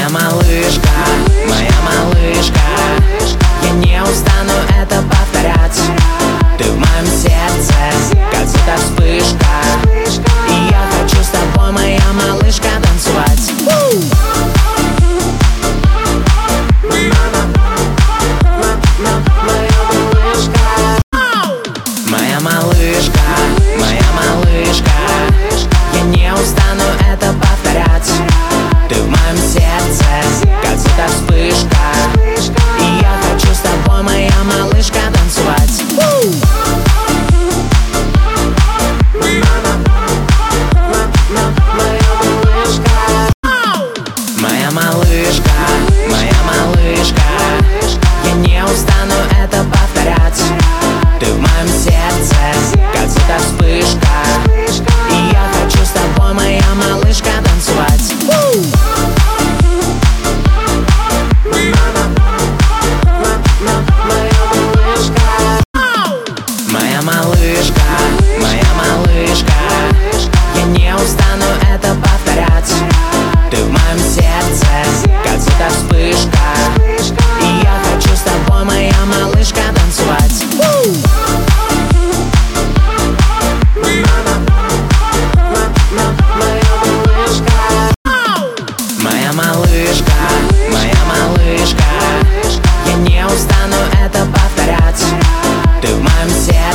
Моя малышка, я не устану это повторять. Ты в моем сердце, как будто вспышка, и я хочу с тобой, моя малышка, танцевать. Моя малышка, я не устану это повторять. Ты в моем сердце, как будто вспышка, и я хочу с тобой, моя малышка, танцевать. Моя малышка, я не устану это повторять. Ты в моем сердце, как будто вспышка, и я хочу с тобой, моя малышка, танцевать. Моя малышка, я не устану это повторять. Ты в моем сердце, как будто вспышка.